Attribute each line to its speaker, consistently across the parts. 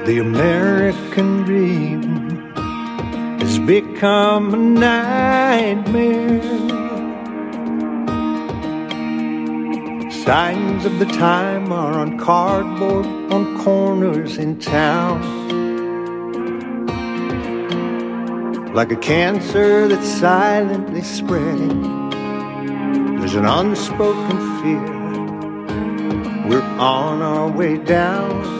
Speaker 1: The American dream has become a nightmare. Signs of the time are on cardboard on corners in town. Like a cancer that's silently spreading, there's an unspoken fear. We're on our way down.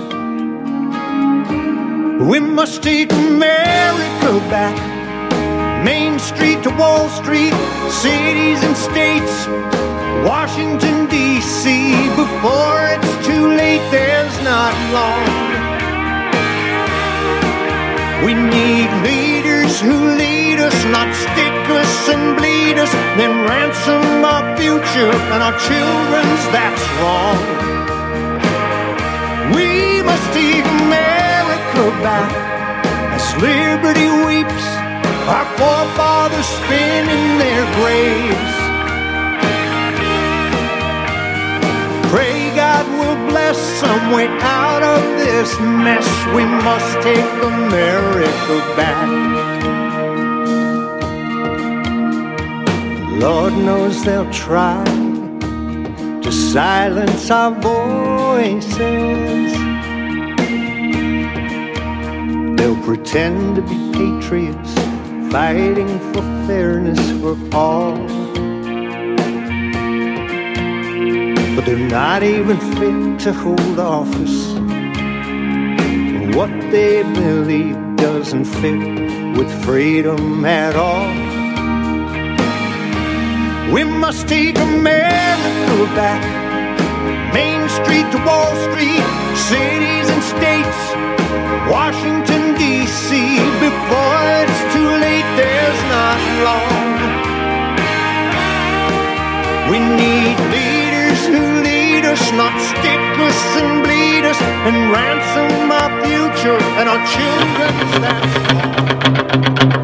Speaker 1: We must take America back. Main Street to Wall Street, cities and states, Washington, D.C. Before it's too late, there's not long. We need leaders who lead us, not stick us and bleed us, then ransom our future and our children's, that's wrong. We must take America back as liberty weeps, our forefathers spin in their graves. Pray God will bless some way out of this mess. We must take America back. Lord knows they'll try to silence our voices. They'll pretend to be patriots, fighting for fairness for all. But they're not even fit to hold office. What they believe doesn't fit with freedom at all. We must take America back. Main Street to Wall Street, cities and states, Washington, D.C. Before it's too late, there's not long. We need leaders who lead us, not stick us and bleed us, and ransom our future and our children's, that's all.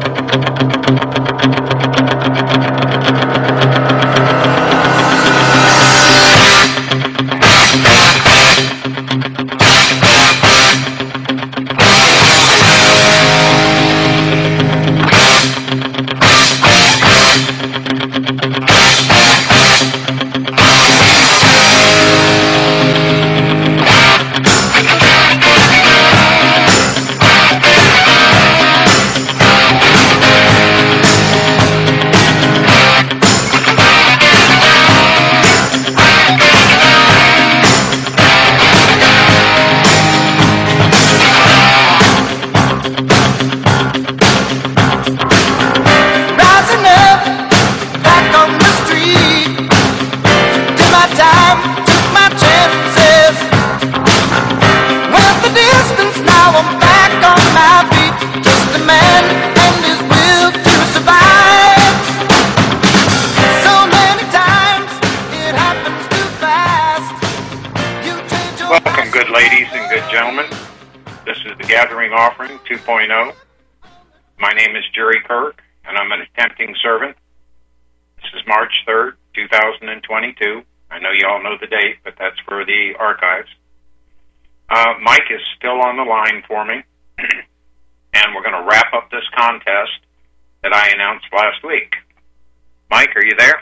Speaker 2: Offering 2.0. My name is Jerry Kirk, and I'm an attempting servant. This is March 3rd, 2022. I know you all know the date, but that's for the archives. Mike is still on the line for me, and we're going to wrap up this contest that I announced last week. Mike, are you there?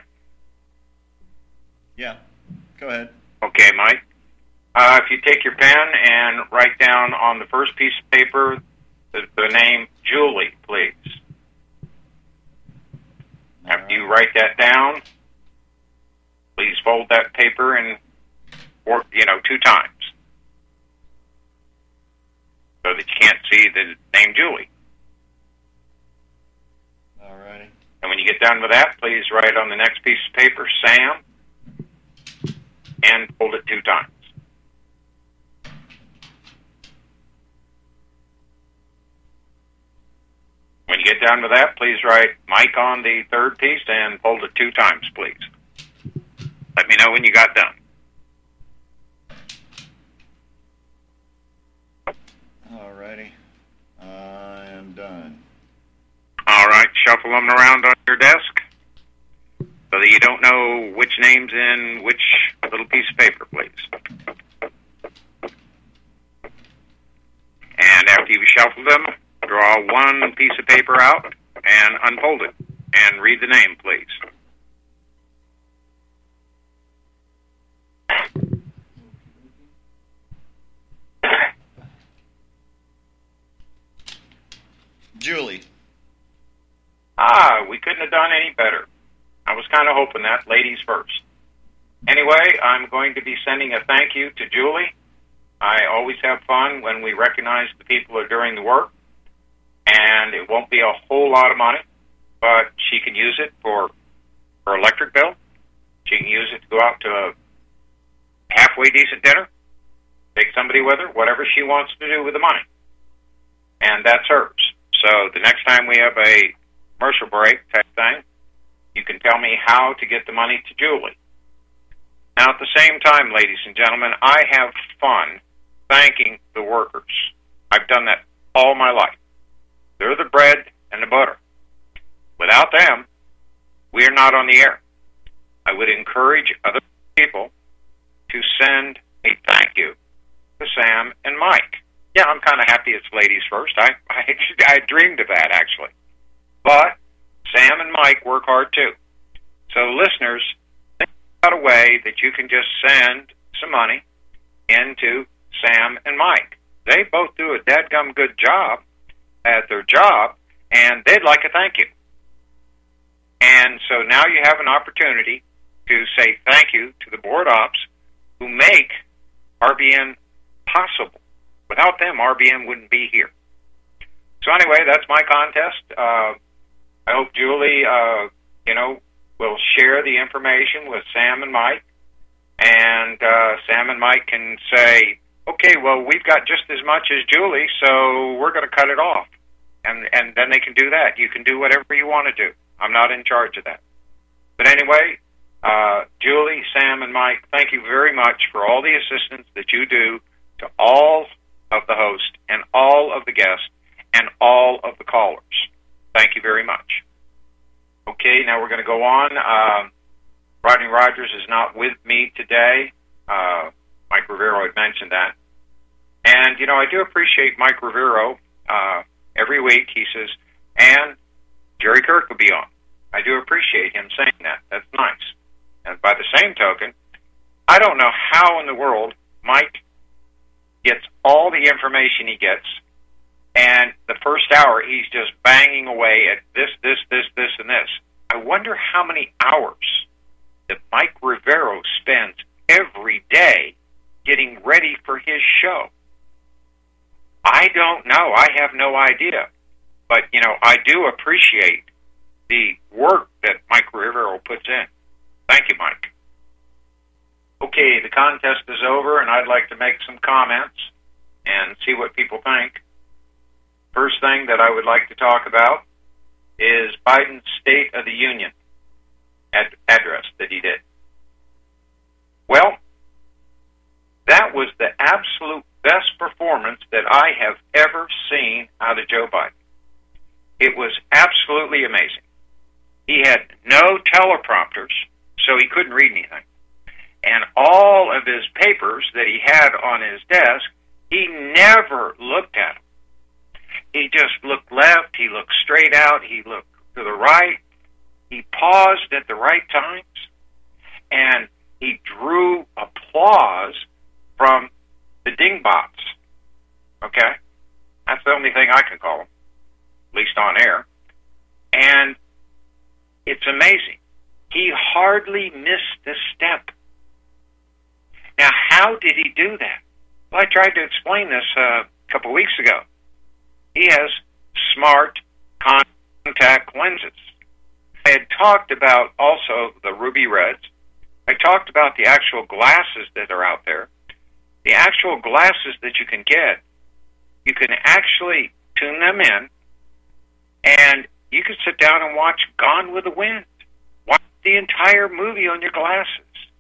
Speaker 3: Yeah, go ahead.
Speaker 2: Okay, Mike. If you take your pen and write down on the first piece of paper the name Julie, please. After you write that down, please fold that paper in, 2 times, so that you can't see the name Julie.
Speaker 3: All righty.
Speaker 2: And when you get done with that, please write on the next piece of paper Sam, and fold it 2 times. When you get done with that, please write Mike on the third piece and fold it 2 times, please. Let me know when you got done.
Speaker 3: All righty. I am done.
Speaker 2: All right, shuffle them around on your desk so that you don't know which name's in which little piece of paper, please. And And after you've shuffled them, draw one piece of paper out and unfold it. And read the name, please.
Speaker 3: Julie.
Speaker 2: We couldn't have done any better. I was kind of hoping that. Ladies first. Anyway, I'm going to be sending a thank you to Julie. I always have fun when we recognize the people who are doing the work. And it won't be a whole lot of money, but she can use it for her electric bill. She can use it to go out to a halfway decent dinner, take somebody with her, whatever she wants to do with the money. And that's hers. So the next time we have a commercial break type thing, you can tell me how to get the money to Julie. Now, at the same time, ladies and gentlemen, I have fun thanking the workers. I've done that all my life. They're the bread and the butter. Without them, we are not on the air. I would encourage other people to send a thank you to Sam and Mike. Yeah, I'm kind of happy it's ladies first. I dreamed of that, actually. But Sam and Mike work hard, too. So, listeners, think about a way that you can just send some money into Sam and Mike. They both do a dadgum good job at their job, and they'd like a thank you. And so now you have an opportunity to say thank you to the board ops who make RBN possible. Without them, RBN wouldn't be here. So anyway, that's my contest. I hope Julie, will share the information with Sam and Mike. And Sam and Mike can say, okay, well, we've got just as much as Julie, so we're going to cut it off. And then they can do that. You can do whatever you want to do. I'm not in charge of that. But anyway, Julie, Sam, and Mike, thank you very much for all the assistance that you do to all of the hosts and all of the guests and all of the callers. Thank you very much. Okay, now we're going to go on. Rodney Rogers is not with me today. Mike Rivero had mentioned that. And, I do appreciate Mike Rivero. Every week he says, and Jerry Kirk will be on. I do appreciate him saying that. That's nice. And by the same token, I don't know how in the world Mike gets all the information he gets, and the first hour he's just banging away at this, and this. I wonder how many hours that Mike Rivero spends every day getting ready for his show. I don't know. I have no idea. But, I do appreciate the work that Mike Rivero puts in. Thank you, Mike. Okay, the contest is over, and I'd like to make some comments and see what people think. First thing that I would like to talk about is Biden's State of the Union address that he did. Well, that was the absolute best performance that I have ever seen out of Joe Biden. It was absolutely amazing. He had no teleprompters, so he couldn't read anything. And all of his papers that he had on his desk, he never looked at them. He just looked left, he looked straight out, he looked to the right, he paused at the right times, and he drew applause from the dingbots. Okay? That's the only thing I can call them, at least on air. And it's amazing. He hardly missed a step. Now, how did he do that? Well, I tried to explain this a couple weeks ago. He has smart contact lenses. I had talked about also the ruby reds. I talked about the actual glasses that are out there. The actual glasses that you can get, you can actually tune them in, and you can sit down and watch Gone with the Wind. Watch the entire movie on your glasses.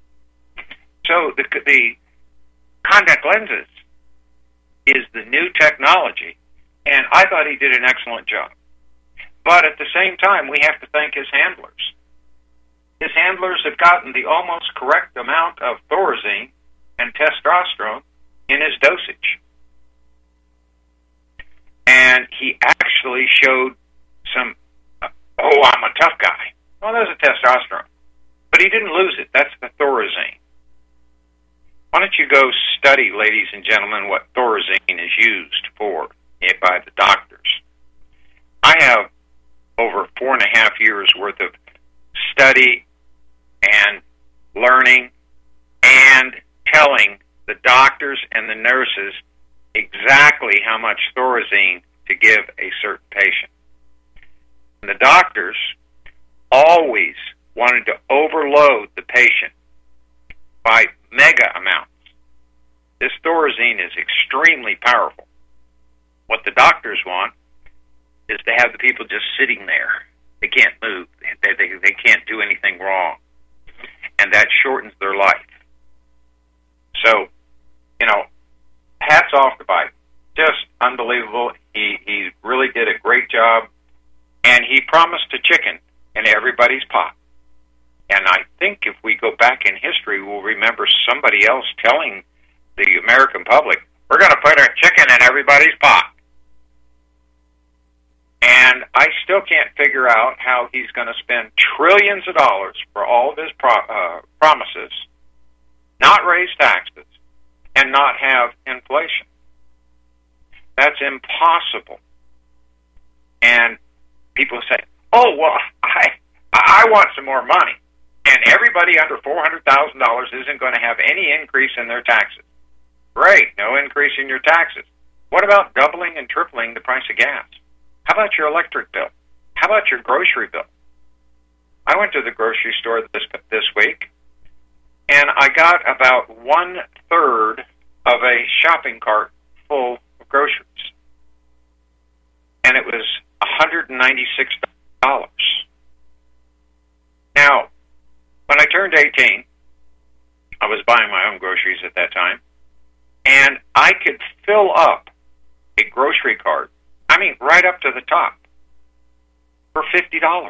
Speaker 2: So the contact lenses is the new technology, and I thought he did an excellent job. But at the same time, we have to thank his handlers. His handlers have gotten the almost correct amount of Thorazine and testosterone in his dosage. And he actually showed some, I'm a tough guy. Well, there's a testosterone. But he didn't lose it. That's the Thorazine. Why don't you go study, ladies and gentlemen, what Thorazine is used for by the doctors. I have over 4.5 years worth of study and learning and telling the doctors and the nurses exactly how much Thorazine to give a certain patient. And the doctors always wanted to overload the patient by mega amounts. This Thorazine is extremely powerful. What the doctors want is to have the people just sitting there. They can't move. They can't do anything wrong. And that shortens their life. So, hats off to Biden. Just unbelievable. He really did a great job. And he promised a chicken in everybody's pot. And I think if we go back in history, we'll remember somebody else telling the American public, we're going to put a chicken in everybody's pot. And I still can't figure out how he's going to spend trillions of dollars for all of his promises, not raise taxes, and not have inflation. That's impossible. And people say, oh, well, I want some more money. And everybody under $400,000 isn't going to have any increase in their taxes. Great, no increase in your taxes. What about doubling and tripling the price of gas? How about your electric bill? How about your grocery bill? I went to the grocery store this week, and I got about 1/3 of a shopping cart full of groceries. And it was $196. Now, when I turned 18, I was buying my own groceries at that time, and I could fill up a grocery cart, right up to the top, for $50.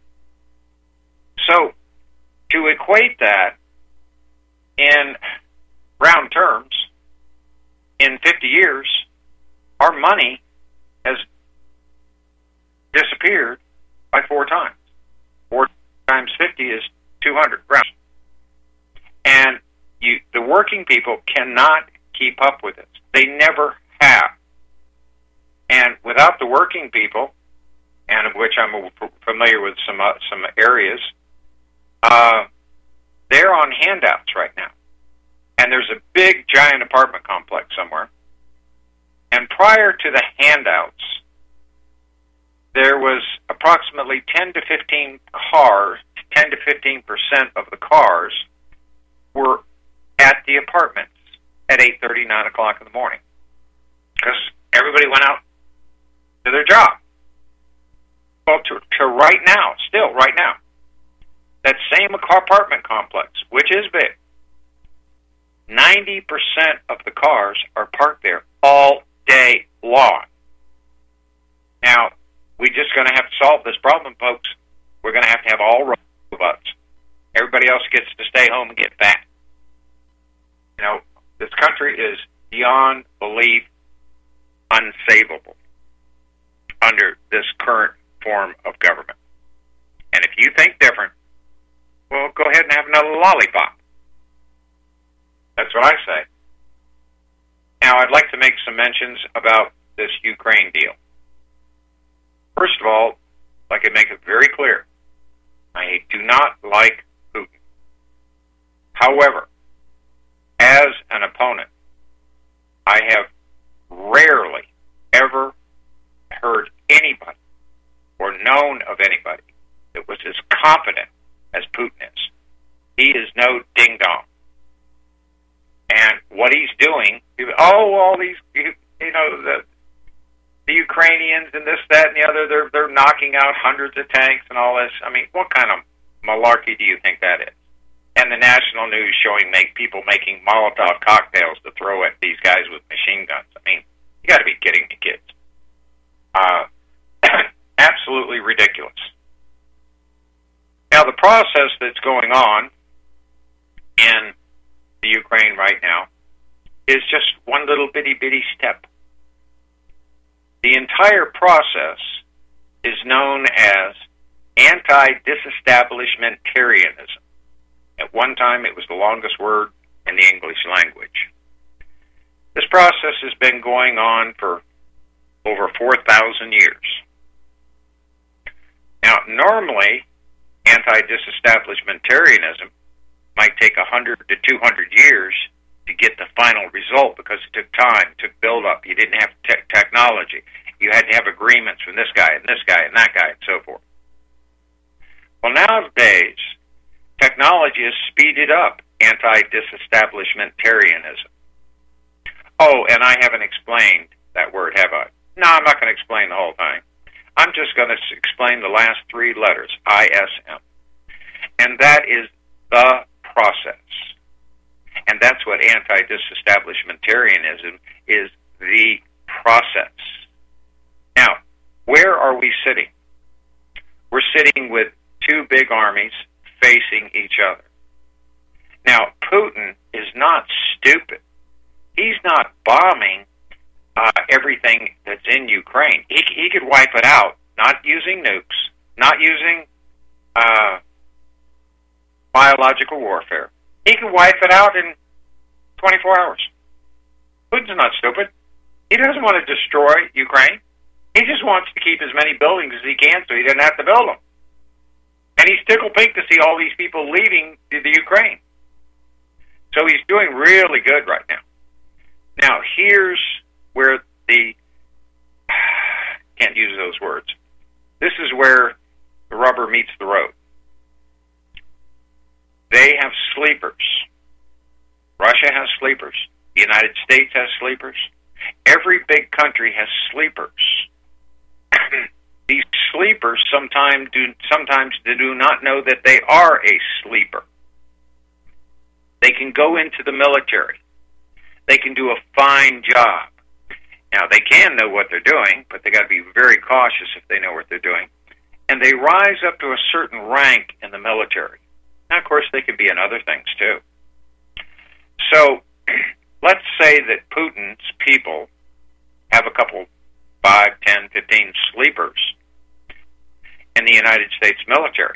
Speaker 2: So, to equate that in round terms, in 50 years, our money has disappeared by 4 times. 4 times 50 is 200 rounds. And the working people cannot keep up with it. They never have. And without the working people, and of which I'm familiar with some areas, they're on handouts right now. And there's a big, giant apartment complex somewhere. And prior to the handouts, there was approximately 10 to 15 cars, 10 to 15% of the cars were at the apartments at 8:30, 9 o'clock in the morning. Because everybody went out to their job. Well, to right now, still right now, that same apartment complex, which is big, 90% of the cars are parked there all day long. Now, we're just going to have to solve this problem, folks. We're going to have all robots. Everybody else gets to stay home and get fat. This country is beyond belief unsavable under this current form of government. And if you think different, well, go ahead and have another lollipop. That's what I say. Now, I'd like to make some mentions about this Ukraine deal. First of all, I'd like to make it very clear. I do not like Putin. However, as an opponent, I have rarely ever heard anybody or known of anybody that was as confident as Putin is. He is no ding-dong. And what he's doing, all these, the Ukrainians and this, that, and the other, they're knocking out hundreds of tanks and all this. What kind of malarkey do you think that is? And the national news showing people making Molotov cocktails to throw at these guys with machine guns. You got to be kidding me, kids. Absolutely ridiculous. Now, the process that's going on in the Ukraine right now is just one little bitty step. The entire process is known as anti-disestablishmentarianism. At one time, it was the longest word in the English language. This process has been going on for over 4,000 years. Now, normally, anti-disestablishmentarianism might take 100 to 200 years to get the final result because it took time, it took build-up. You didn't have technology. You had to have agreements from this guy and this guy and that guy and so forth. Well, nowadays, technology has speeded up anti-disestablishmentarianism. Oh, and I haven't explained that word, have I? No, I'm not going to explain the whole thing. I'm just going to explain the last three letters, ISM. And that is the process. And that's what anti-disestablishmentarianism is, the process. Now, where are we sitting? We're sitting with two big armies facing each other. Now, Putin is not stupid. He's not bombing everything that's in Ukraine. He could wipe it out, not using nukes, not using biological warfare. He could wipe it out in 24 hours. Putin's not stupid. He doesn't want to destroy Ukraine. He just wants to keep as many buildings as he can so he doesn't have to build them. And he's tickled pink to see all these people leaving the Ukraine. So he's doing really good right now. Now, here's where can't use those words. This is where the rubber meets the road. They have sleepers. Russia has sleepers. The United States has sleepers. Every big country has sleepers. These sleepers sometimes do not know that they are a sleeper. They can go into the military. They can do a fine job. Now, they can know what they're doing, but they got to be very cautious if they know what they're doing. And they rise up to a certain rank in the military. Now, of course, they could be in other things, too. So, let's say that Putin's people have a couple, 5, 10, 15 sleepers in the United States military.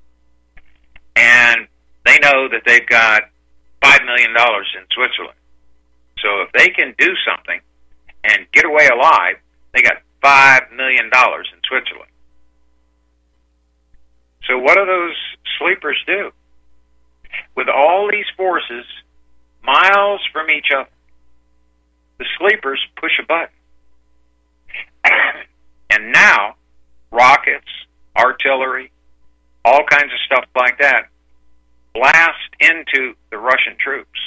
Speaker 2: And they know that they've got $5 million in Switzerland. So if they can do something and get away alive, they got $5 million in Switzerland. So what do those sleepers do? With all these forces miles from each other, the sleepers push a button. And now, rockets, artillery, all kinds of stuff like that, blast into the Russian troops.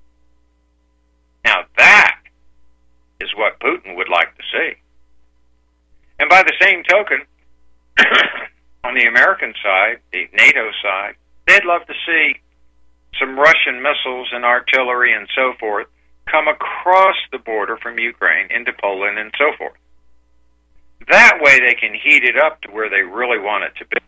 Speaker 2: Now that is what Putin would like to see. And by the same token, on the American side, the NATO side, they'd love to see some Russian missiles and artillery and so forth come across the border from Ukraine into Poland and so forth. That way they can heat it up to where they really want it to be.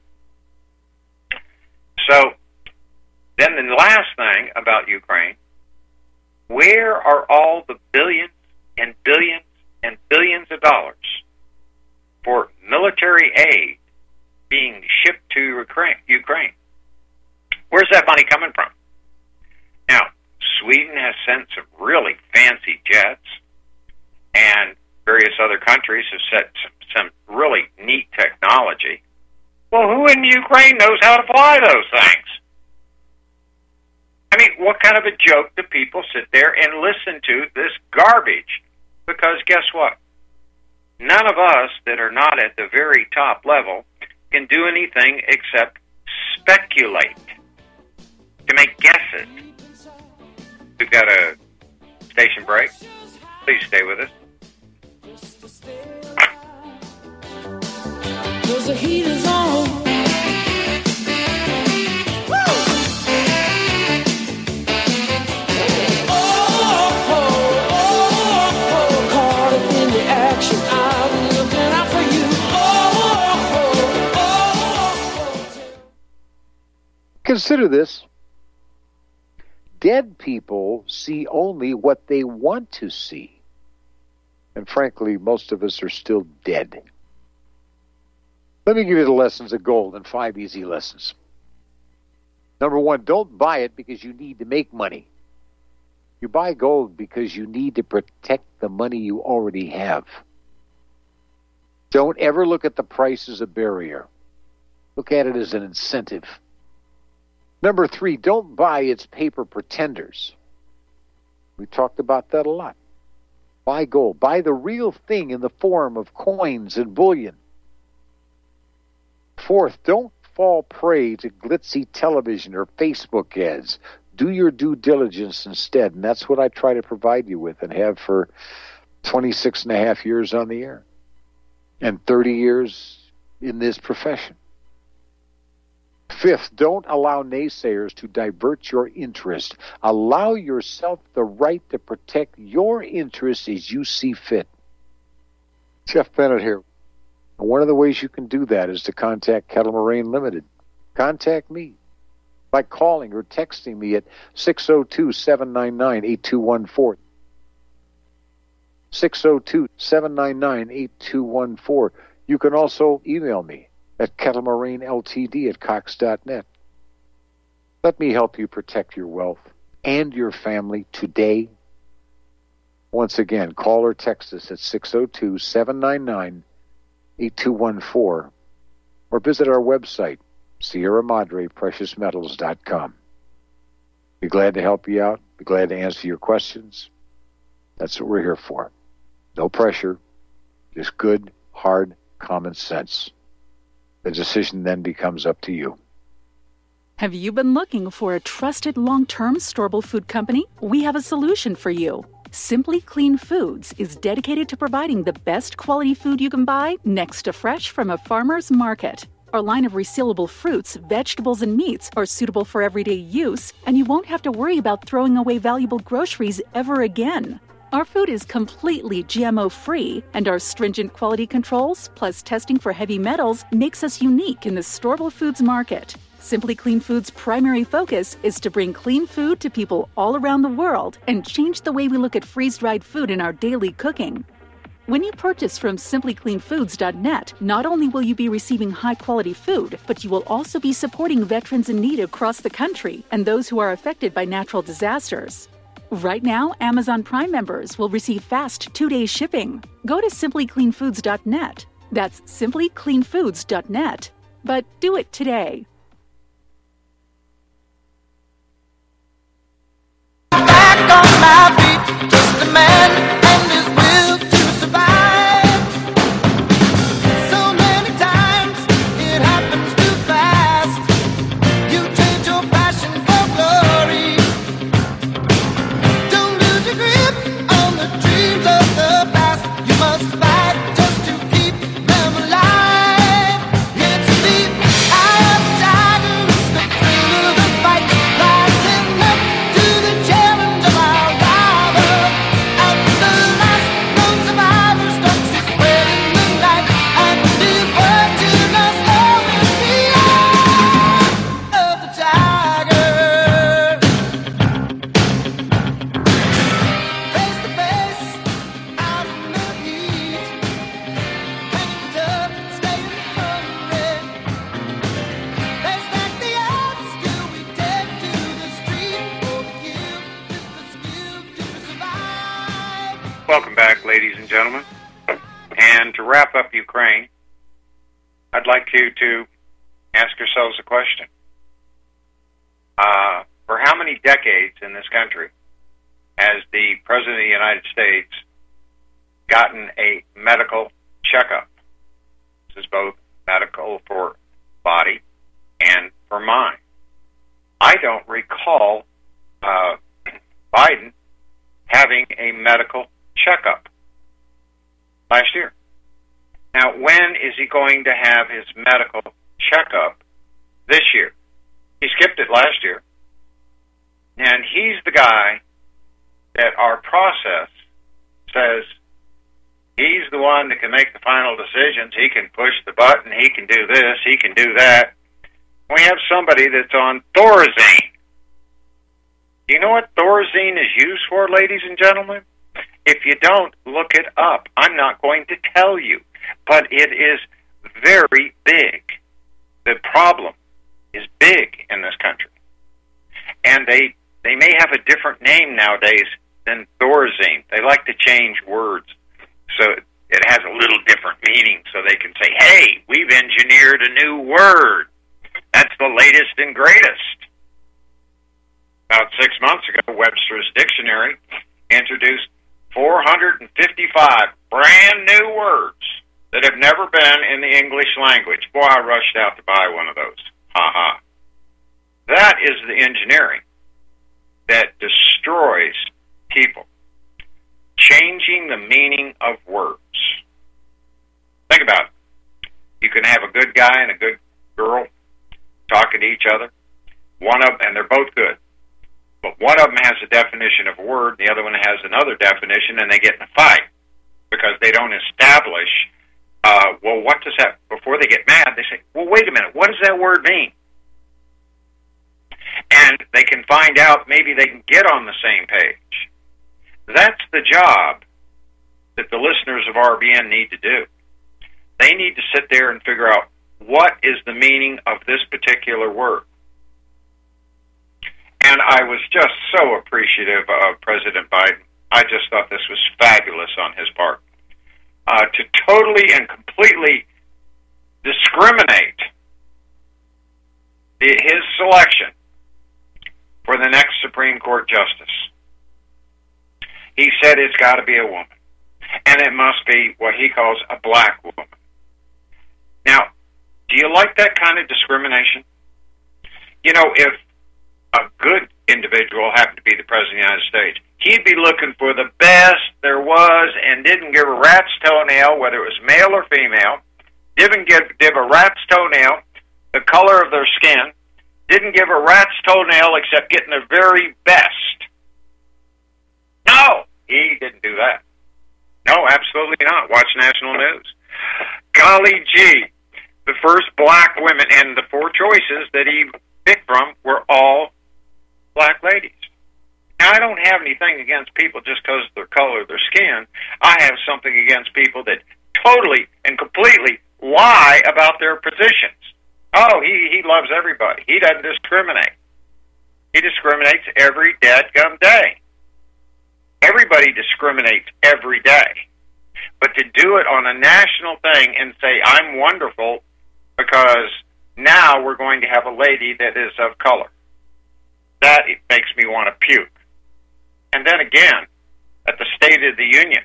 Speaker 2: So, then the last thing about Ukraine, where are all the billions and billions and billions of dollars for military aid being shipped to Ukraine? Where's that money coming from? Now, Sweden has sent some really fancy jets, and various other countries have set some really neat technology. Well, who in Ukraine knows how to fly those things? I mean, what kind of a joke do people sit there and listen to this garbage? Because guess what? None of us that are not at the very top level can do anything except speculate, to make guesses. We've got a station break. Please stay with us.
Speaker 4: 'Cause the heat is on. Caught up in the action. I'm looking out for you.
Speaker 5: Consider this. Dead people see only what they want to see. And frankly, most of us are still dead. Let me give you the lessons of gold in 5 easy lessons. Number 1, don't buy it because you need to make money. You buy gold because you need to protect the money you already have. Don't ever look at the price as a barrier. Look at it as an incentive. Number 3, don't buy its paper pretenders. We talked about that a lot. Buy gold. Buy the real thing in the form of coins and bullion. 4th, don't fall prey to glitzy television or Facebook ads. Do your due diligence instead, and that's what I try to provide you with and have for 26 and a half years on the air and 30 years in this profession. 5th, don't allow naysayers to divert your interest. Allow yourself the right to protect your interests as you see fit. Jeff Bennett here. One of the ways you can do that is to contact Kettle Moraine Limited. Contact me by calling or texting me at 602-799-8214. 602-799-8214. You can also email me at kettlemoraineLTD@cox.net. Let me help you protect your wealth and your family today. Once again, call or text us at 602-799-8214 or visit our website, Sierra Madre PreciousMetals.com. Be glad to help you out. Be glad to answer your questions. That's what we're here for. No pressure, just good, hard, common sense. The decision then becomes up to you.
Speaker 6: Have you been looking for a trusted long-term storable food company? We have a solution for you. Simply Clean Foods is dedicated to providing the best quality food you can buy next to fresh from a farmer's market. Our line of resealable fruits, vegetables, and meats are suitable for everyday use, and you won't have to worry about throwing away valuable groceries ever again. Our food is completely GMO-free, and our stringent quality controls, plus testing for heavy metals, makes us unique in the storable foods market. Simply Clean Foods' primary focus is to bring clean food to people all around the world and change the way we look at freeze-dried food in our daily cooking. When you purchase from simplycleanfoods.net, not only will you be receiving high-quality food, but you will also be supporting veterans in need across the country and those who are affected by natural disasters. Right now, Amazon Prime members will receive fast 2-day shipping. Go to simplycleanfoods.net. That's simplycleanfoods.net. But do it today.
Speaker 4: Back on my feet, just a man and his will to survive. So many times it happens too fast. You trade your passion for glory. Don't lose your grip on the dreams of the past. You must fight just to keep them alive. It's the eye of the tiger, it's the thrill of the fight. Rising up to the challenge of our rival. And the last known survivor stalks his way in the night. And is watching us all in the eye of the tiger. Face to face, out in the heat. Hanging tough, staying hungry. They stack the odds till we take to the street for the kill, with the skill to survive.
Speaker 2: Welcome back, ladies and gentlemen. And to wrap up Ukraine, I'd like you to ask yourselves a question. For how many decades in this country has the President of the United States gotten a medical checkup? This is both medical for body and for mind. I don't recall Biden having a medical checkup last year. Now, when is he going to have his medical checkup this year? He skipped it last year. And he's the guy that our process says he's the one that can make the final decisions. He can push the button. He can do this. He can do that. We have somebody that's on Thorazine. Do you know what Thorazine is used for, ladies and gentlemen? If you don't, look it up. I'm not going to tell you. But it is very big. The problem is big in this country. And they may have a different name nowadays than Thorazine. They like to change words so it has a little different meaning so they can say, hey, we've engineered a new word. That's the latest and greatest. About 6 months ago, Webster's Dictionary introduced 455 brand new words that have never been in the English language. Boy, I rushed out to buy one of those. Ha-ha. That is the engineering that destroys people. Changing the meaning of words. Think about it. You can have a good guy and a good girl talking to each other. And they're both good. But one of them has a definition of a word, the other one has another definition, and they get in a fight because they don't establish, what does that, before they get mad, they say, well, wait a minute, what does that word mean? And they can find out, maybe they can get on the same page. That's the job that the listeners of RBN need to do. They need to sit there and figure out what is the meaning of this particular word. And I was just so appreciative of President Biden. I just thought this was fabulous on his part. To totally and completely discriminate his selection for the next Supreme Court justice. He said it's got to be a woman. And it must be what he calls a black woman. Now, do you like that kind of discrimination? You know, if a good individual happened to be the President of the United States, he'd be looking for the best there was and didn't give a rat's toenail, whether it was male or female, didn't give a rat's toenail the color of their skin, didn't give a rat's toenail except getting the very best. No, he didn't do that. No, absolutely not. Watch national news. Golly gee, the first black women, and the 4 choices that he picked from were all black ladies. Now, I don't have anything against people just because of their color of their skin. I have something against people that totally and completely lie about their positions. Oh, he loves everybody. He doesn't discriminate. He discriminates every dadgum day. Everybody discriminates every day. But to do it on a national thing and say, I'm wonderful because now we're going to have a lady that is of color, that makes me want to puke. And then again, at the State of the Union,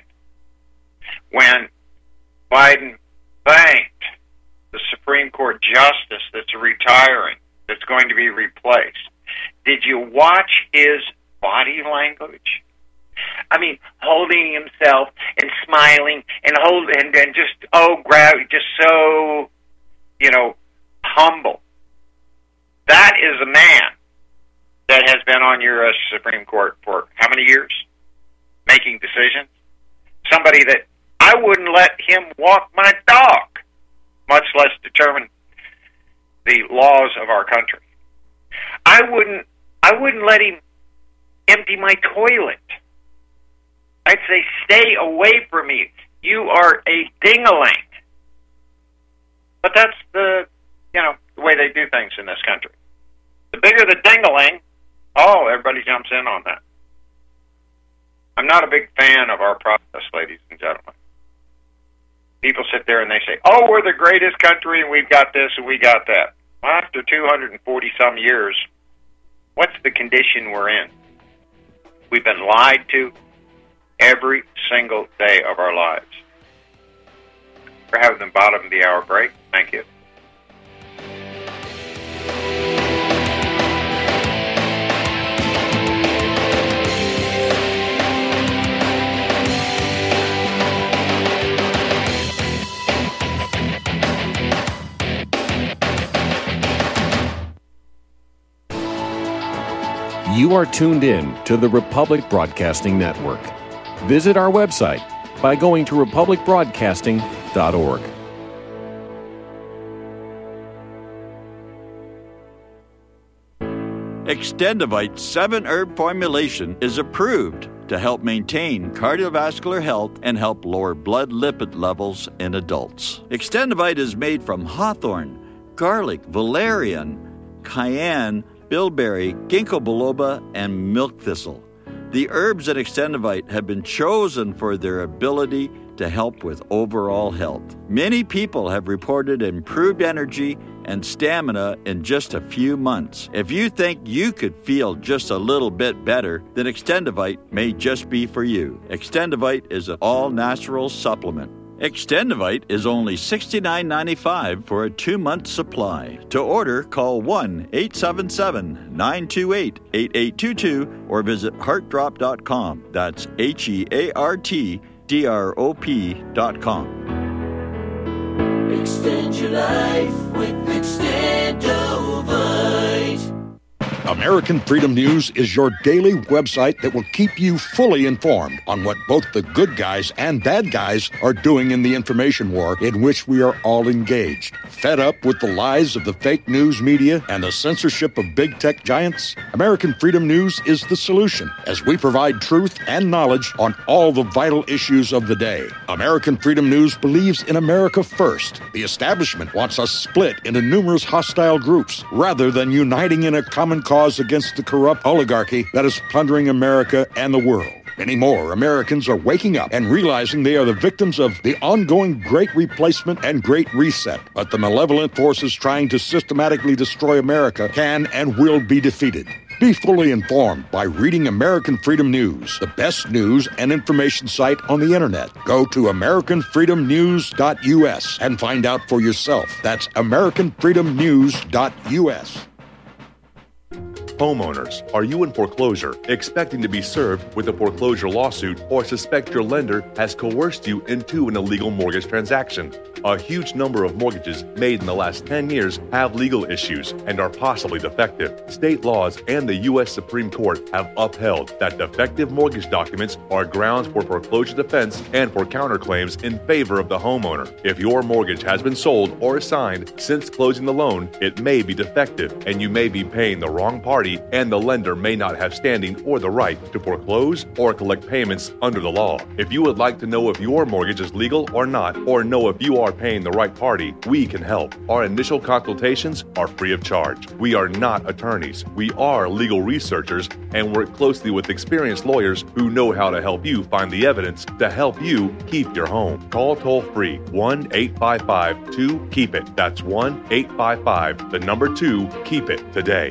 Speaker 2: when Biden thanked the Supreme Court justice that's retiring, that's going to be replaced, did you watch his body language? I mean, holding himself and smiling and just so, humble. That is a man that has been on your Supreme Court for how many years? Making decisions. Somebody that I wouldn't let him walk my dog, much less determine the laws of our country. I wouldn't let him empty my toilet. I'd say, stay away from me. You are a ding-a-ling. But that's the way they do things in this country. The bigger the ding-a-ling, everybody jumps in on that. I'm not a big fan of our process, ladies and gentlemen. People sit there and they say, we're the greatest country and we've got this and we got that. Well, after 240-some years, what's the condition we're in? We've been lied to every single day of our lives. We're having the bottom of the hour break. Thank you.
Speaker 7: You are tuned in to the Republic Broadcasting Network. Visit our website by going to republicbroadcasting.org.
Speaker 8: Extendivite 7-herb formulation is approved to help maintain cardiovascular health and help lower blood lipid levels in adults. Extendivite is made from hawthorn, garlic, valerian, cayenne, bilberry, ginkgo biloba, and milk thistle. The herbs in Extendivite have been chosen for their ability to help with overall health. Many people have reported improved energy and stamina in just a few months. If you think you could feel just a little bit better, then Extendivite may just be for you. Extendivite is an all-natural supplement. Extendivite is only $69.95 for a 2-month supply. To order, call 1-877-928-8822 or visit heartdrop.com. That's HEARTDROP.com.
Speaker 9: Extend your life with Extendovite.
Speaker 10: American Freedom News is your daily website that will keep you fully informed on what both the good guys and bad guys are doing in the information war in which we are all engaged. Fed up with the lies of the fake news media and the censorship of big tech giants? American Freedom News is the solution as we provide truth and knowledge on all the vital issues of the day. American Freedom News believes in America first. The establishment wants us split into numerous hostile groups rather than uniting in a common cause against the corrupt oligarchy that is plundering America and the world. Many more Americans are waking up and realizing they are the victims of the ongoing Great Replacement and Great Reset. But the malevolent forces trying to systematically destroy America can and will be defeated. Be fully informed by reading American Freedom News, the best news and information site on the internet. Go to AmericanFreedomNews.us and find out for yourself. That's AmericanFreedomNews.us.
Speaker 11: Homeowners, are you in foreclosure, expecting to be served with a foreclosure lawsuit, or suspect your lender has coerced you into an illegal mortgage transaction? A huge number of mortgages made in the last 10 years have legal issues and are possibly defective. State laws and the U.S. Supreme Court have upheld that defective mortgage documents are grounds for foreclosure defense and for counterclaims in favor of the homeowner. If your mortgage has been sold or assigned since closing the loan, it may be defective and you may be paying the wrong party, and the lender may not have standing or the right to foreclose or collect payments under the law. If you would like to know if your mortgage is legal or not, or know if you are paying the right party, we can help. Our initial consultations are free of charge. We are not attorneys. We are legal researchers and work closely with experienced lawyers who know how to help you find the evidence to help you keep your home. Call toll-free 1-855-2-KEEP-IT. That's 1-855-2-KEEP-IT today.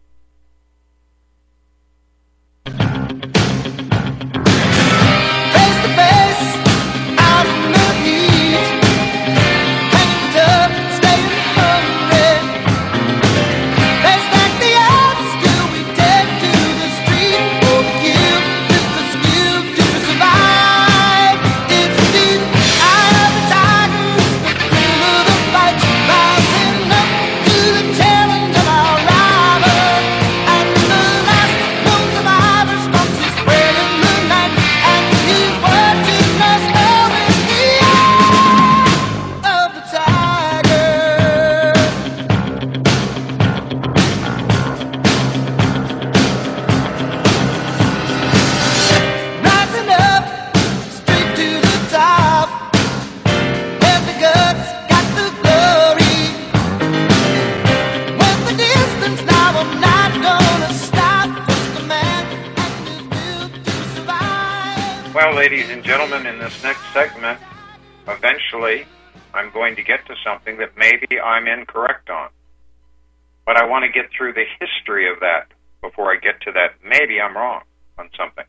Speaker 2: Ladies and gentlemen, in this next segment, eventually I'm going to get to something that maybe I'm incorrect on. But I want to get through the history of that before I get to that maybe I'm wrong on something.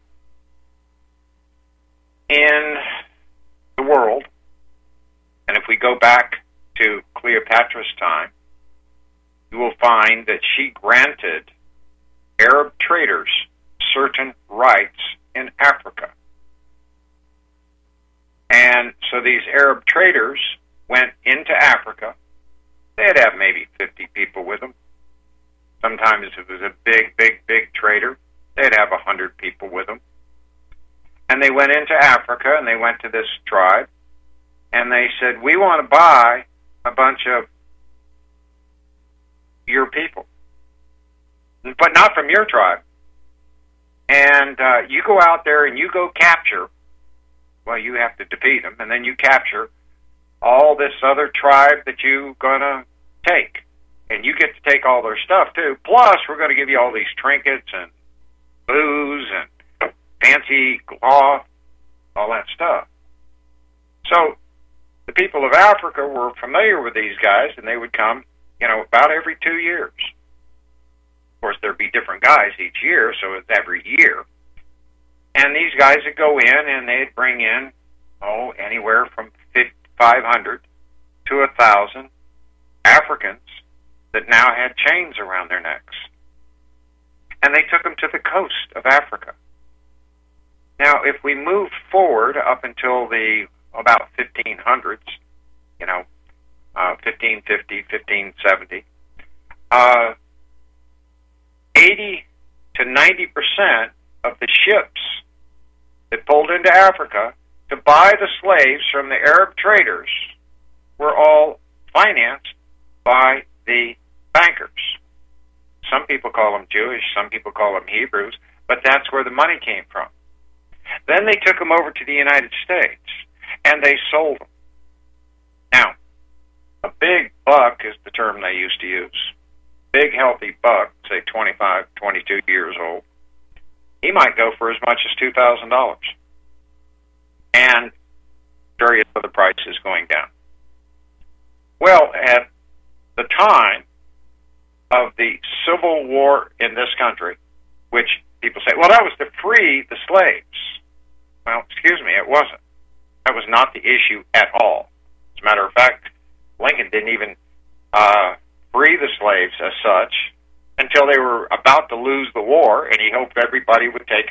Speaker 2: In the world, and if we go back to Cleopatra's time, you will find that she granted Arab traders certain rights in Africa. And so these Arab traders went into Africa. They'd have maybe 50 people with them. Sometimes if it was a big trader, they'd have 100 people with them. And they went into Africa, and they went to this tribe, and they said, we want to buy a bunch of your people. But not from your tribe. And you go out there and you go capture, well, you have to defeat them, and then you capture all this other tribe that you're going to take. And you get to take all their stuff, too. Plus, we're going to give you all these trinkets and booze and fancy cloth, all that stuff. So the people of Africa were familiar with these guys, and they would come, about every 2 years. Of course, there'd be different guys each year, so it's every year. And these guys would go in, and they'd bring in, anywhere from 500 to 1,000 Africans that now had chains around their necks. And they took them to the coast of Africa. Now, if we move forward up until about 1500s, 1550, 1570, 80 to 90% of the ships that pulled into Africa to buy the slaves from the Arab traders were all financed by the bankers. Some people call them Jewish, some people call them Hebrews, but that's where the money came from. Then they took them over to the United States, and they sold them. Now, a big buck is the term they used to use. Big, healthy buck, say 25, 22 years old, he might go for as much as $2,000. And various other prices going down. Well, at the time of the Civil War in this country, which people say, well, that was to free the slaves. Well, excuse me, it wasn't. That was not the issue at all. As a matter of fact, Lincoln didn't even free the slaves as such until they were about to lose the war, and he hoped everybody would take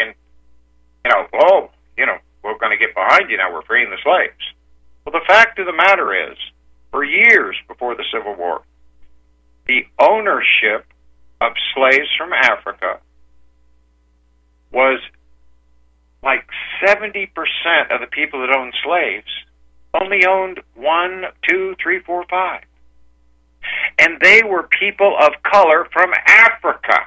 Speaker 2: we're going to get behind you now, we're freeing the slaves. Well, the fact of the matter is, for years before the Civil War, the ownership of slaves from Africa was like 70% of the people that owned slaves only owned 1, 2, 3, 4, 5. And they were people of color from Africa.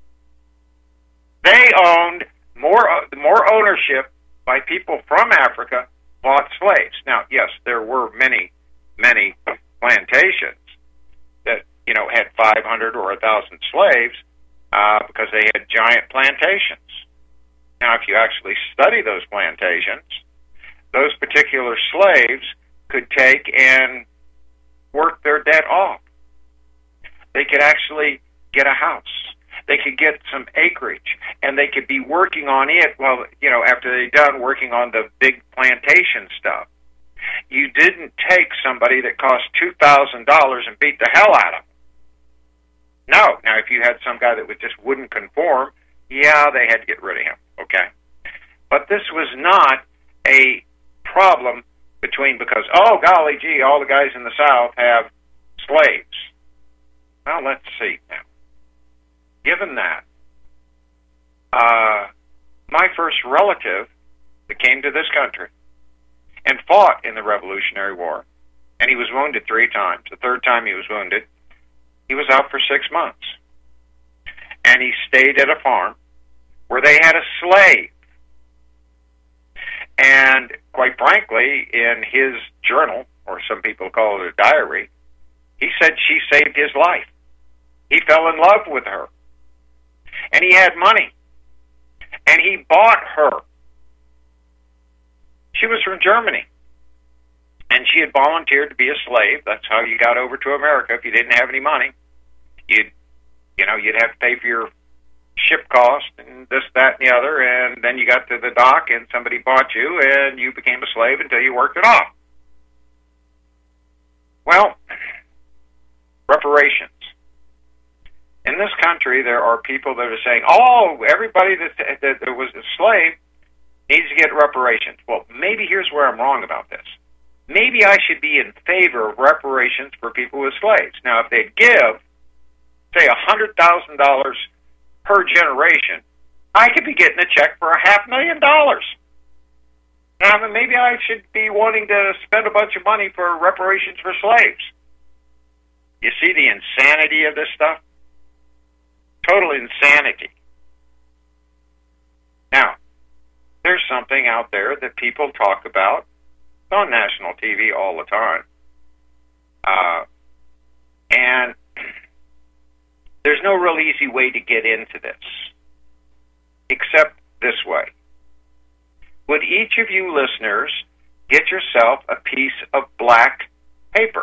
Speaker 2: They owned more ownership by people from Africa bought slaves. Now, yes, there were many, many plantations that, had 500 or 1,000 slaves because they had giant plantations. Now, if you actually study those plantations, those particular slaves could take and work their debt off. They could actually get a house. They could get some acreage, and they could be working on it after they're done working on the big plantation stuff. You didn't take somebody that cost $2,000 and beat the hell out of them. No. Now, if you had some guy that just wouldn't conform, yeah, they had to get rid of him, okay? But this was not a problem because, oh, golly gee, all the guys in the South have slaves. Well, let's see now. Given that, my first relative that came to this country and fought in the Revolutionary War, and he was wounded 3 times. The third time he was wounded, he was out for 6 months. And he stayed at a farm where they had a slave. And quite frankly, in his journal, or some people call it a diary, he said she saved his life. He fell in love with her. And he had money. And he bought her. She was from Germany. And she had volunteered to be a slave. That's how you got over to America. If you didn't have any money, you'd have to pay for your ship cost and this, that, and the other. And then you got to the dock and somebody bought you and you became a slave until you worked it off. Well, reparations. In this country, there are people that are saying, oh, everybody that was a slave needs to get reparations. Well, maybe here's where I'm wrong about this. Maybe I should be in favor of reparations for people with slaves. Now, if they give, say, $100,000 per generation, I could be getting a check for $500,000. Now, maybe I should be wanting to spend a bunch of money for reparations for slaves. You see the insanity of this stuff? Total insanity. there's something out there that people talk about on national TV all the time. And there's no real easy way to get into this, except this way. Would each of you listeners get yourself a piece of black paper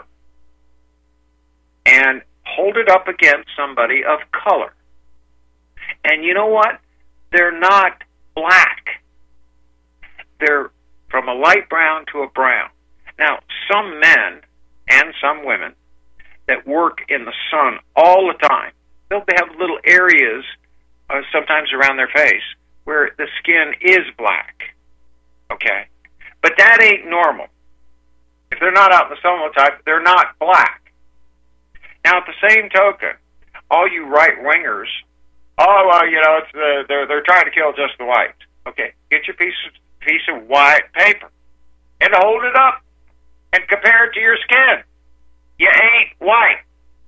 Speaker 2: and hold it up against somebody of color? And you know what? They're not black. They're from a light brown to a brown. Now, some men and some women that work in the sun all the time, they'll have little areas, sometimes around their face, where the skin is black. Okay? But that ain't normal. If they're not out in the sun all the time, they're not black. Now, at the same token, all you right-wingers, they're trying to kill just the whites. Okay, get your piece of white paper and hold it up and compare it to your skin. You ain't white.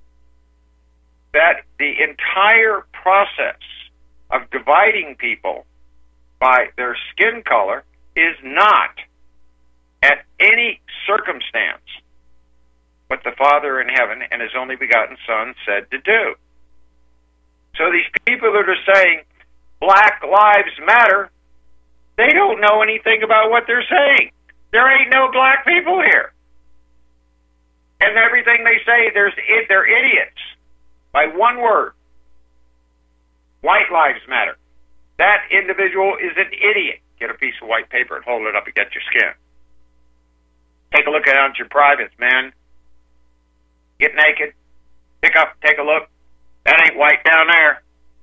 Speaker 2: That the entire process of dividing people by their skin color is not, at any circumstance, what the Father in heaven and His only begotten Son said to do. So these people that are saying Black Lives Matter, they don't know anything about what they're saying. There ain't no black people here. And everything they say, they're idiots. By one word, White Lives Matter. That individual is an idiot. Get a piece of white paper and hold it up against your skin. Take a look at your privates, man. Get naked. Take a look. That ain't white down there.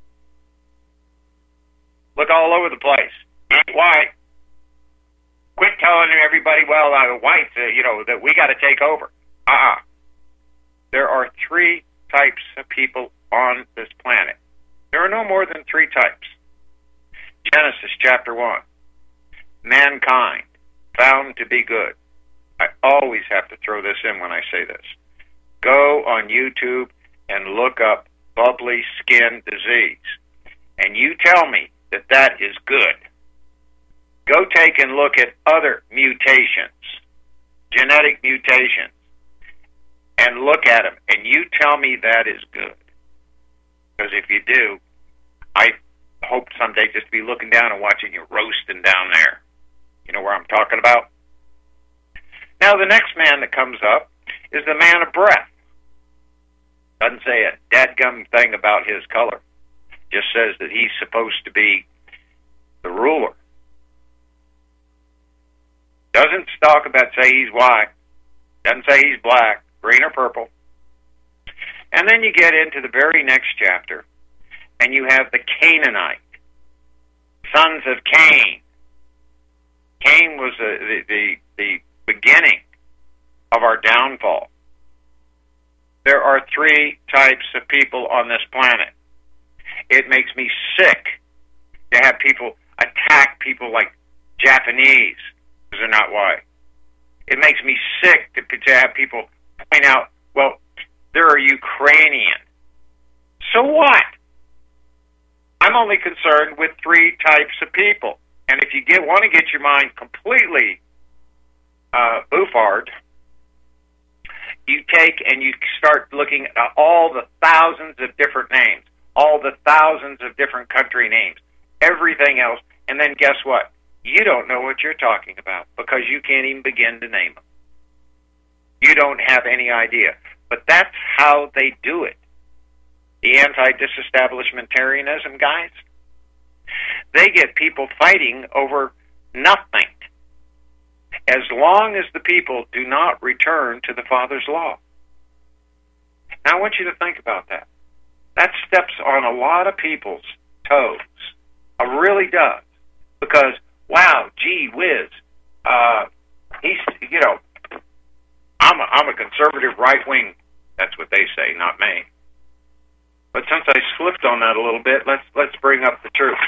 Speaker 2: Look all over the place. Ain't white. Quit telling everybody, whites, that we got to take over. There are 3 types of people on this planet. There are no more than 3 types. Genesis chapter 1. Mankind found to be good. I always have to throw this in when I say this. Go on YouTube and look up bubbly skin disease. And you tell me that that is good. Go take and look at other mutations, genetic mutations, and look at them, and you tell me that is good. Because if you do, I hope someday just to be looking down and watching you roasting down there. You know where I'm talking about? Now, the next man that comes up is the man of breath. Doesn't say a dadgum thing about his color. Just says that he's supposed to be the ruler. Doesn't talk about say he's white. Doesn't say he's black, green, or purple. And then you get into the very next chapter, and you have the Canaanite, sons of Cain. Cain was the beginning of our downfall. There are 3 types of people on this planet. It makes me sick to have people attack people like Japanese because they're not white. It makes me sick to have people point out, well, they're Ukrainian. So what? I'm only concerned with 3 types of people. And if you want to get your mind completely boofard, you take and you start looking at all the thousands of different names, all the thousands of different country names, everything else, and then guess what? You don't know what you're talking about because you can't even begin to name them. You don't have any idea. But that's how they do it. The anti-disestablishmentarianism guys, they get people fighting over nothing as long as the people do not return to the Father's law. Now, I want you to think about that. That steps on a lot of people's toes. It really does. Because, wow, gee whiz, I'm a conservative right-wing. That's what they say, not me. But since I slipped on that a little bit, let's bring up the truth.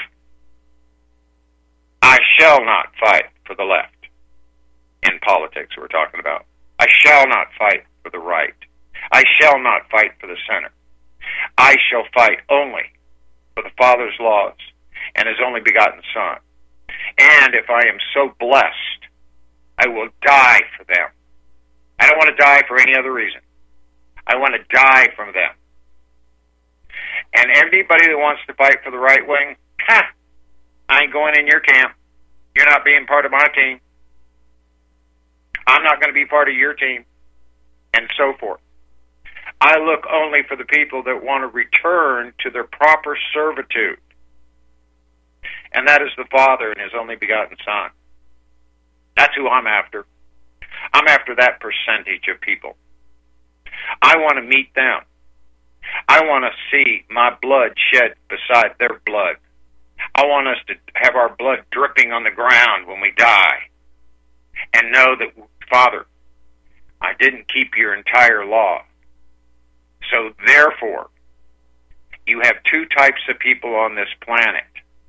Speaker 2: I shall not fight for the left. In politics, we're talking about. I shall not fight for the right. I shall not fight for the center. I shall fight only for the Father's laws and His only begotten Son. And if I am so blessed, I will die for them. I don't want to die for any other reason. I want to die from them. And anybody that wants to fight for the right wing, I ain't going in your camp. You're not being part of my team. I'm not going to be part of your team, and so forth. I look only for the people that want to return to their proper servitude. And that is the Father and His only begotten Son. That's who I'm after. I'm after that percentage of people. I want to meet them. I want to see my blood shed beside their blood. I want us to have our blood dripping on the ground when we die. And know that, Father, I didn't keep your entire law. So therefore, you have two types of people on this planet.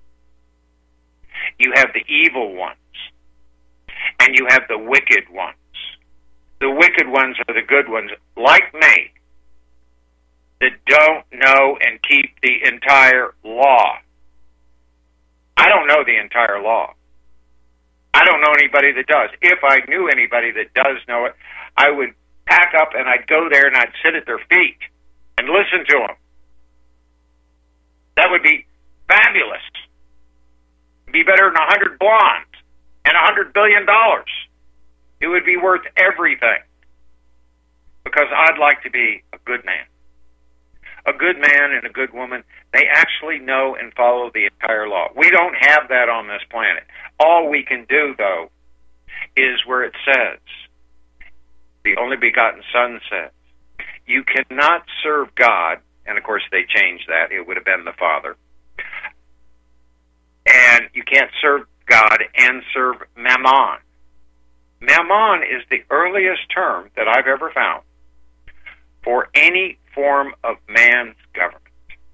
Speaker 2: You have the evil ones, and you have the wicked ones. The wicked ones are the good ones, like me, that don't know and keep the entire law. I don't know the entire law. I don't know anybody that does. If I knew anybody that does know it, I would pack up and I'd go there and I'd sit at their feet and listen to them. That would be fabulous. It'd be better than 100 blondes and $100 billion. It would be worth everything, because I'd like to be a good man. A good man and a good woman, they actually know and follow the entire law. We don't have that on this planet. All we can do, though, is where it says, the only begotten Son says, you cannot serve God, and of course they changed that, it would have been the Father, and you can't serve God and serve Mammon. Mammon is the earliest term that I've ever found for any form of man's government.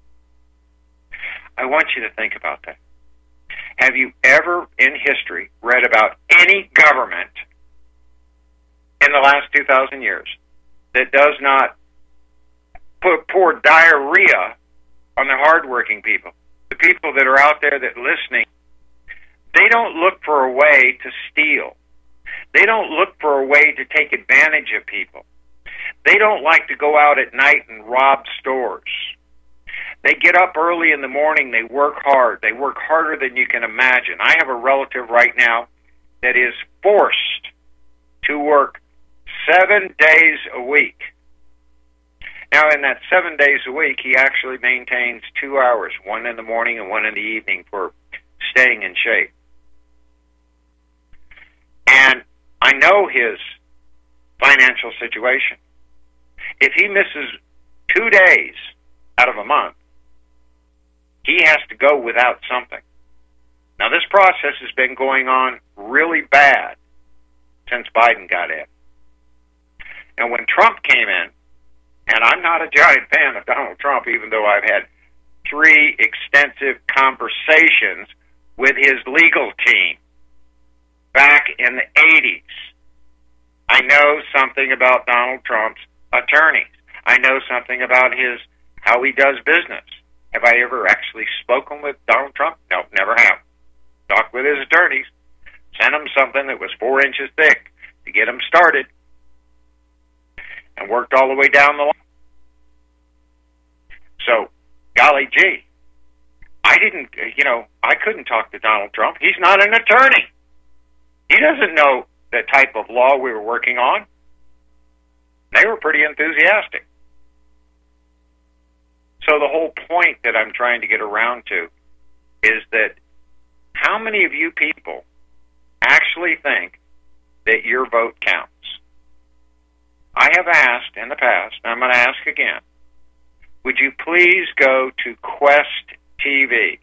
Speaker 2: I want you to think about that. Have you ever in history read about any government in the last 2,000 years that does not pour diarrhea on the hardworking people? The people that are out there that are listening, they don't look for a way to steal. They don't look for a way to take advantage of people. They don't like to go out at night and rob stores. They get up early in the morning. They work hard. They work harder than you can imagine. I have a relative right now that is forced to work 7 days a week. Now, in that 7 days a week, he actually maintains 2 hours, one in the morning and one in the evening, for staying in shape. And I know his financial situation. If he misses 2 days out of a month, he has to go without something. Now, this process has been going on really bad since Biden got in. And when Trump came in, and I'm not a giant fan of Donald Trump, even though I've had 3 extensive conversations with his legal team back in the 80s. I know something about Donald Trump's attorneys. I know something about how he does business. Have I ever actually spoken with Donald Trump? No, never have. Talked with his attorneys, sent him something that was 4 inches thick to get him started, and worked all the way down the line. So, golly gee, I couldn't talk to Donald Trump. He's not an attorney. He doesn't know the type of law we were working on. They were pretty enthusiastic. So the whole point that I'm trying to get around to is that how many of you people actually think that your vote counts? I have asked in the past, and I'm going to ask again, would you please go to Quest TV,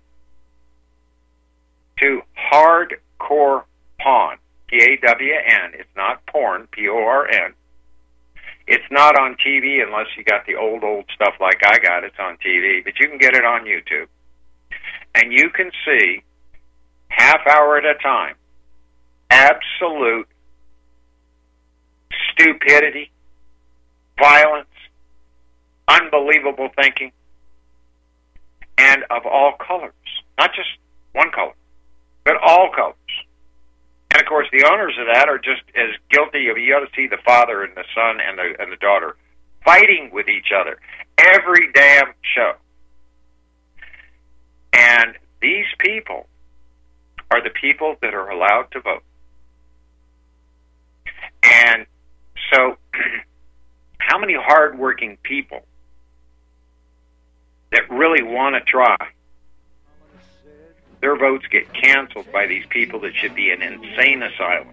Speaker 2: to Hardcore Pawn, P-A-W-N. It's not porn, P-O-R-N. It's not on TV unless you got the old stuff like I got. It's on TV, but you can get it on YouTube. And you can see, half hour at a time, absolute stupidity, violence, unbelievable thinking, and of all colors, not just one color, but all colors. And, of course, the owners of that are just as guilty of, you ought to see the father and the son and the daughter fighting with each other every damn show. And these people are the people that are allowed to vote. And so, how many hardworking people that really want to try, their votes get canceled by these people that should be in insane asylum?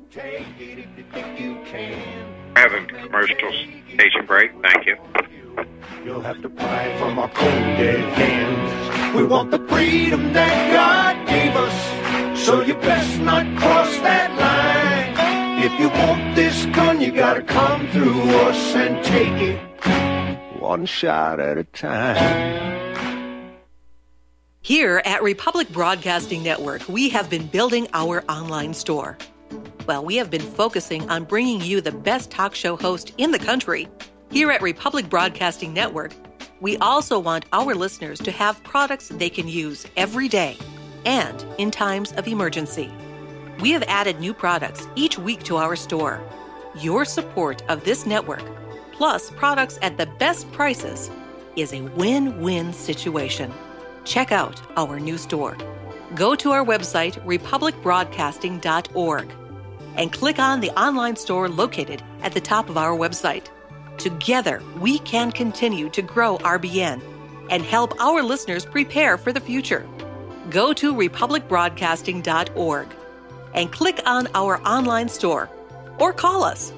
Speaker 2: I have a commercial station break. Thank you.
Speaker 1: You'll have to pry from our cold dead hands. We want the freedom that God gave us, so you best not cross that line. If you want this gun, you gotta come through us and take it one shot at a time.
Speaker 12: Here at Republic Broadcasting Network, we have been building our online store. Well, we have been focusing on bringing you the best talk show host in the country. Here at Republic Broadcasting Network, we also want our listeners to have products they can use every day and in times of emergency. We have added new products each week to our store. Your support of this network, plus products at the best prices, is a win-win situation. Check out our new store. Go to our website, republicbroadcasting.org, and click on the online store located at the top of our website. Together, we can continue to grow RBN and help our listeners prepare for the future. Go to republicbroadcasting.org and click on our online store or call us.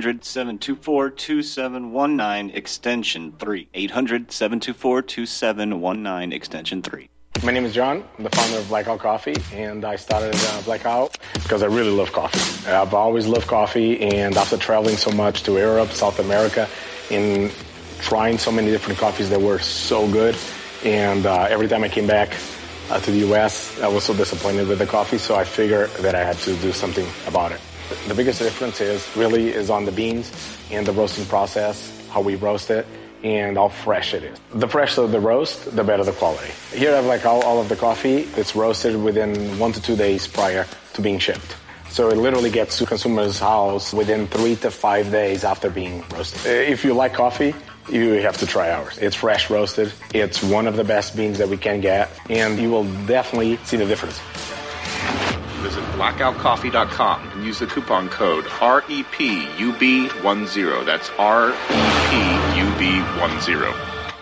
Speaker 13: 800-724-2719, extension 3. 800-724-2719, extension 3.
Speaker 14: My name is John. I'm the founder of Blackout Coffee, and I started Blackout because I really love coffee. I've always loved coffee, and after traveling so much to Europe, South America, and trying so many different coffees that were so good, and every time I came back to the U.S., I was so disappointed with the coffee, so I figured that I had to do something about it. The biggest difference is on the beans and the roasting process, how we roast it, and how fresh it is. The fresher the roast, the better the quality. Here I have all of the coffee. It's roasted within 1 to 2 days prior to being shipped. So it literally gets to consumer's house within 3 to 5 days after being roasted. If you like coffee, you have to try ours. It's fresh roasted. It's one of the best beans that we can get, and you will definitely see the difference.
Speaker 15: Visit blackoutcoffee.com and use the coupon code REPUB10. That's REPUB10.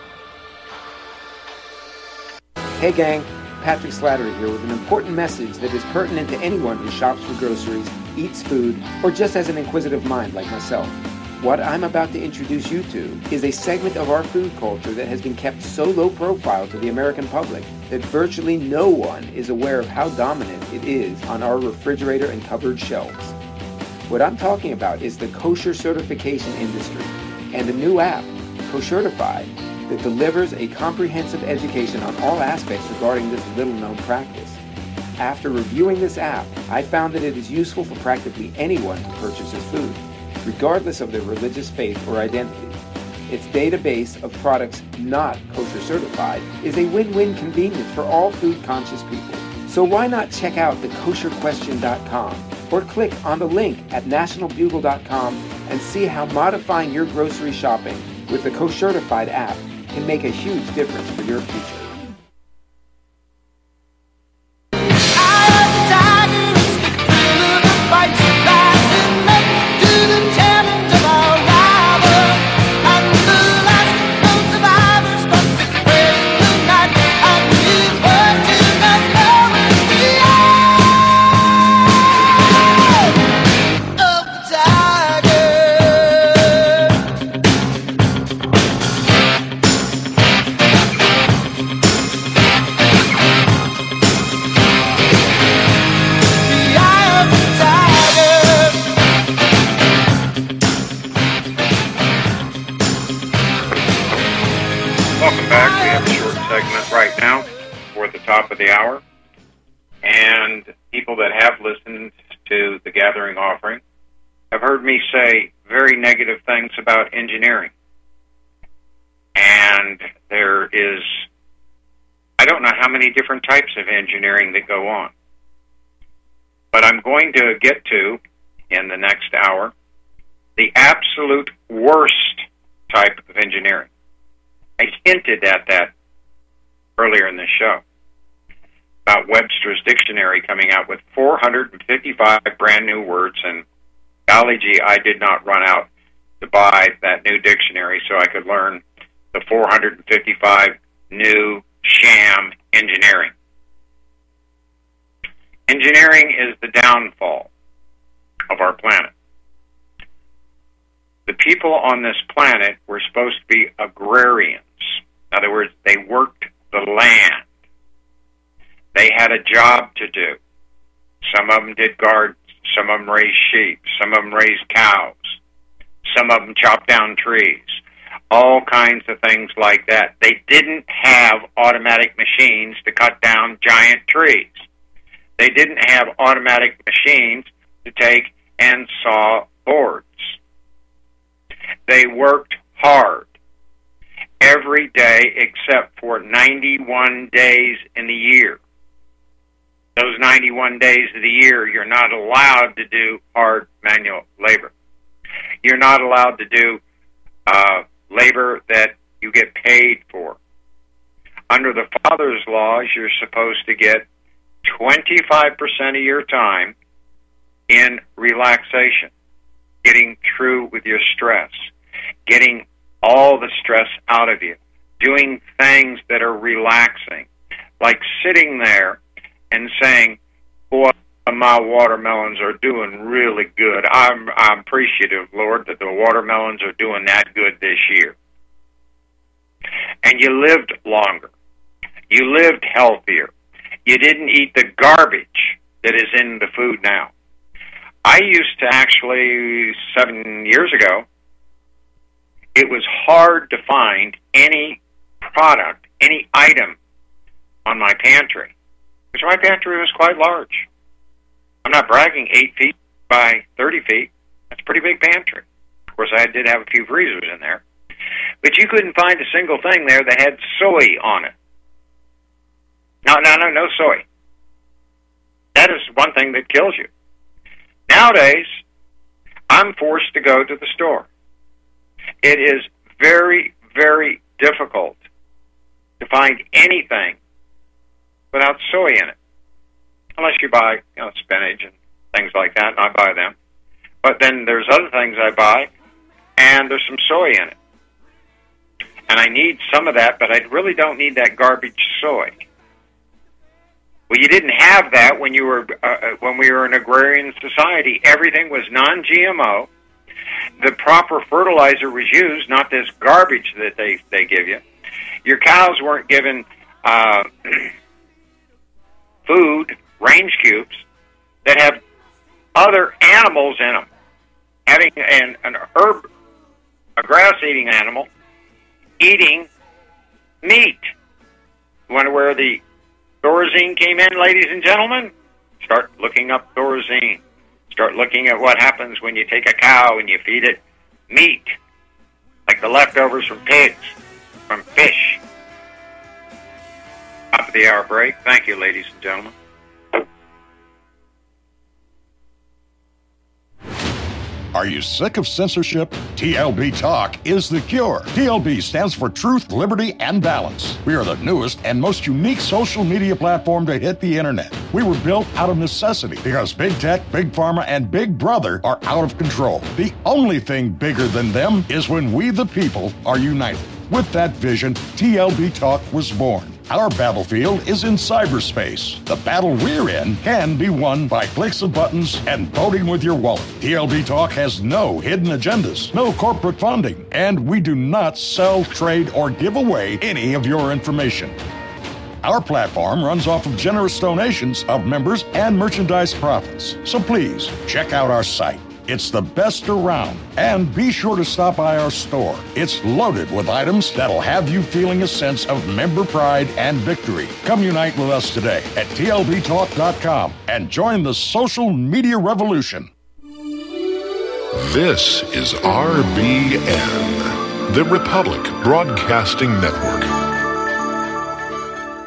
Speaker 16: Hey gang, Patrick Slattery here with an important message that is pertinent to anyone who shops for groceries, eats food, or just has an inquisitive mind like myself. What I'm about to introduce you to is a segment of our food culture that has been kept so low profile to the American public that virtually no one is aware of how dominant it is on our refrigerator and cupboard shelves. What I'm talking about is the kosher certification industry and a new app, Koshertified, that delivers a comprehensive education on all aspects regarding this little-known practice. After reviewing this app, I found that it is useful for practically anyone who purchases food, regardless of their religious faith or identity. Its database of products not kosher certified is a win-win convenience for all food-conscious people. So why not check out thekosherquestion.com or click on the link at nationalbugle.com and see how modifying your grocery shopping with the Koshertified app can make a huge difference for your future.
Speaker 2: Top of the hour, and people that have listened to the Gathering Offering have heard me say very negative things about engineering. And there is, I don't know how many different types of engineering that go on. But I'm going to get to, in the next hour, the absolute worst type of engineering. I hinted at that earlier in this show about Webster's Dictionary coming out with 455 brand new words, and golly gee, I did not run out to buy that new dictionary so I could learn the 455 new sham engineering. Engineering is the downfall of our planet. The people on this planet were supposed to be agrarians. In other words, they worked the land. They had a job to do. Some of them did gardens. Some of them raised sheep. Some of them raised cows. Some of them chopped down trees. All kinds of things like that. They didn't have automatic machines to cut down giant trees. They didn't have automatic machines to take and saw boards. They worked hard every day except for 91 days in the year. Those 91 days of the year, you're not allowed to do hard manual labor. You're not allowed to do labor that you get paid for. Under the Father's laws, you're supposed to get 25% of your time in relaxation, getting through with your stress, getting all the stress out of you, doing things that are relaxing, like sitting there and saying, boy, my watermelons are doing really good. I'm appreciative, Lord, that the watermelons are doing that good this year. And you lived longer. You lived healthier. You didn't eat the garbage that is in the food now. I used to actually, 7 years ago, it was hard to find any product, any item on my pantry, because my pantry was quite large. I'm not bragging, 8 feet by 30 feet. That's a pretty big pantry. Of course, I did have a few freezers in there. But you couldn't find a single thing there that had soy on it. No soy. That is one thing that kills you. Nowadays, I'm forced to go to the store. It is very, very difficult to find anything without soy in it. Unless you buy, spinach and things like that, and I buy them. But then there's other things I buy, and there's some soy in it. And I need some of that, but I really don't need that garbage soy. Well, you didn't have that when we were an agrarian society. Everything was non-GMO. The proper fertilizer was used, not this garbage that they give you. Your cows weren't given food, range cubes, that have other animals in them. Having a grass-eating animal, eating meat. You wonder where the Thorazine came in, ladies and gentlemen? Start looking up Thorazine. Start looking at what happens when you take a cow and you feed it meat, like the leftovers from pigs, from fish. Top of the hour break. Thank you, ladies and gentlemen.
Speaker 10: Are you sick of censorship? TLB Talk is the cure. TLB stands for Truth, Liberty, and Balance. We are the newest and most unique social media platform to hit the internet. We were built out of necessity because Big Tech, Big Pharma, and Big Brother are out of control. The only thing bigger than them is when we, the people, are united. With that vision, TLB Talk was born. Our battlefield is in cyberspace. The battle we're in can be won by clicks of buttons and voting with your wallet. TLB Talk has no hidden agendas, no corporate funding, and we do not sell, trade, or give away any of your information. Our platform runs off of generous donations of members and merchandise profits. So please, check out our site. It's the best around. And be sure to stop by our store. It's loaded with items that'll have you feeling a sense of member pride and victory. Come unite with us today at tlbtalk.com and join the social media revolution.
Speaker 17: This is RBN, the Republic Broadcasting Network.